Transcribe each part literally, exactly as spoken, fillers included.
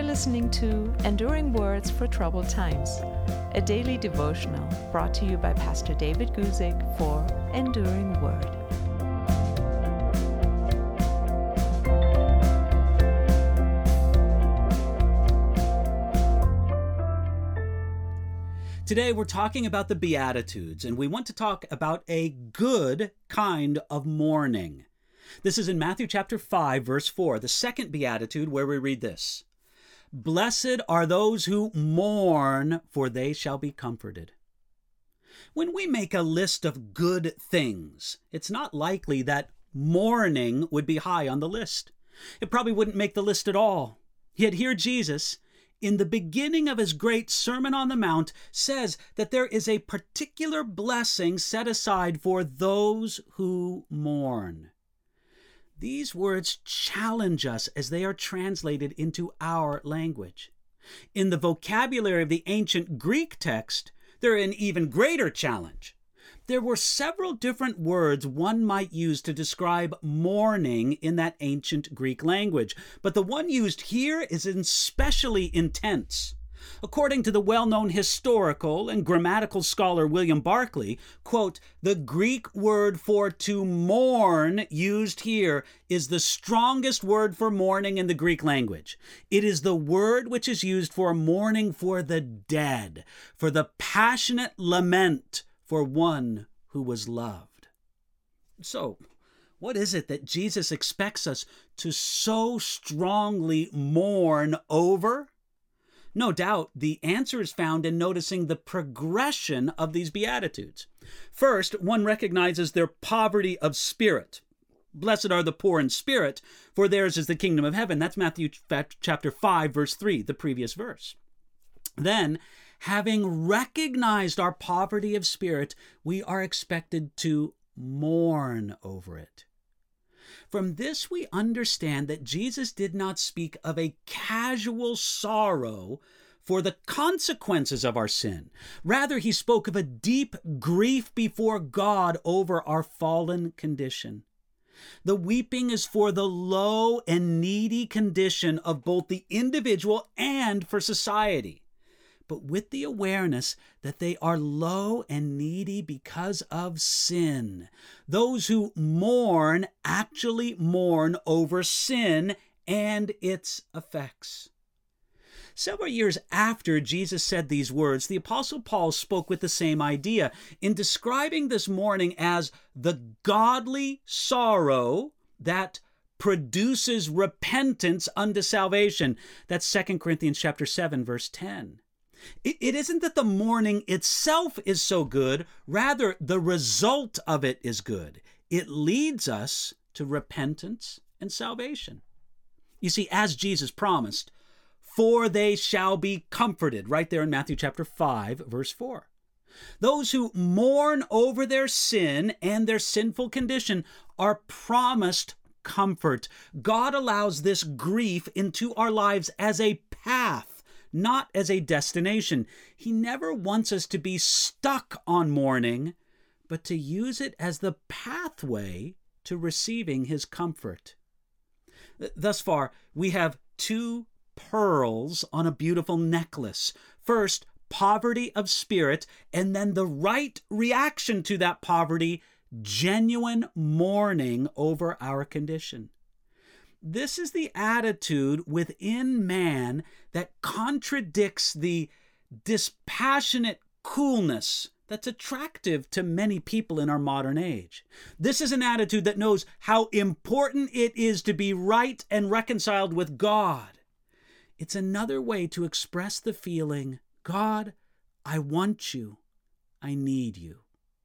listening to Enduring Words for Troubled Times, a daily devotional brought to you by Pastor David Guzik for Enduring Word. Today we're talking about the Beatitudes, and we want to talk about a good kind of mourning. This is in Matthew chapter five, verse four, the second Beatitude, where we read this: "Blessed are those who mourn, for they shall be comforted." When we make a list of good things, it's not likely that mourning would be high on the list. It probably wouldn't make the list at all. Yet here Jesus, in the beginning of his great Sermon on the Mount, says that there is a particular blessing set aside for those who mourn. These words challenge us as they are translated into our language. In the vocabulary of the ancient Greek text, they're an even greater challenge. There were several different words one might use to describe mourning in that ancient Greek language, but the one used here is especially intense. According to the well-known historical and grammatical scholar William Barclay, quote, "The Greek word for to mourn used here is the strongest word for mourning in the Greek language. It is the word which is used for mourning for the dead, for the passionate lament for one who was loved." So, what is it that Jesus expects us to so strongly mourn over? No doubt the answer is found in noticing the progression of these Beatitudes. First, one recognizes their poverty of spirit. Blessed are the poor in spirit, for theirs is the kingdom of heaven. That's Matthew chapter five, verse three, the previous verse. Then, having recognized our poverty of spirit, we are expected to mourn over it. From this, we understand that Jesus did not speak of a casual sorrow for the consequences of our sin. Rather, he spoke of a deep grief before God over our fallen condition. The weeping is for the low and needy condition of both the individual and for society, but with the awareness that they are low and needy because of sin. Those who mourn actually mourn over sin and its effects. Several years after Jesus said these words, the Apostle Paul spoke with the same idea in describing this mourning as the godly sorrow that produces repentance unto salvation. That's Second Corinthians chapter seven, verse ten. It isn't that the mourning itself is so good, rather the result of it is good. It leads us to repentance and salvation. You see, as Jesus promised, for they shall be comforted, right there in Matthew chapter five, verse four. Those who mourn over their sin and their sinful condition are promised comfort. God allows this grief into our lives as a path, not as a destination. He never wants us to be stuck on mourning, but to use it as the pathway to receiving his comfort. Thus far, we have two pearls on a beautiful necklace. First, poverty of spirit, and then the right reaction to that poverty, genuine mourning over our condition. This is the attitude within man that contradicts the dispassionate coolness that's attractive to many people in our modern age. This is an attitude that knows how important it is to be right and reconciled with God. It's another way to express the feeling, God, I want you, I need you.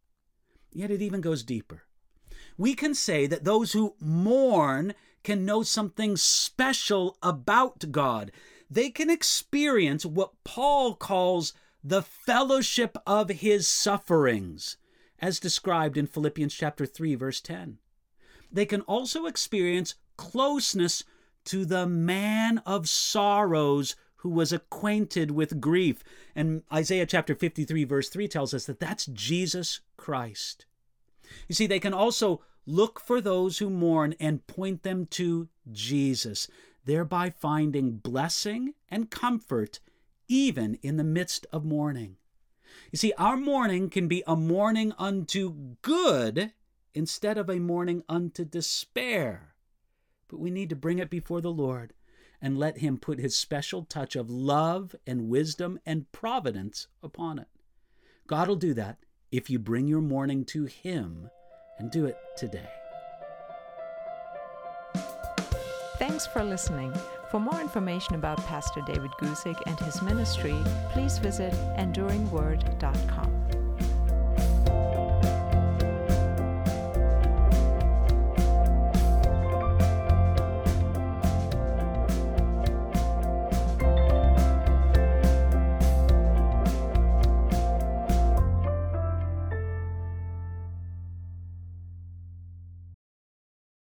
Yet it even goes deeper. We can say that those who mourn can know something special about God. They can experience what Paul calls the fellowship of his sufferings, as described in Philippians chapter three, verse ten. They can also experience closeness to the man of sorrows who was acquainted with grief. And Isaiah chapter fifty-three, verse three tells us that that's Jesus Christ. You see, they can also look for those who mourn and point them to Jesus. thereby finding blessing and comfort even in the midst of mourning. You see, our mourning can be a mourning unto good instead of a mourning unto despair. But we need to bring it before the Lord and let Him put His special touch of love and wisdom and providence upon it. God will do that if you bring your mourning to Him, and do it today. Thanks for listening. For more information about Pastor David Guzik and his ministry, please visit enduring word dot com.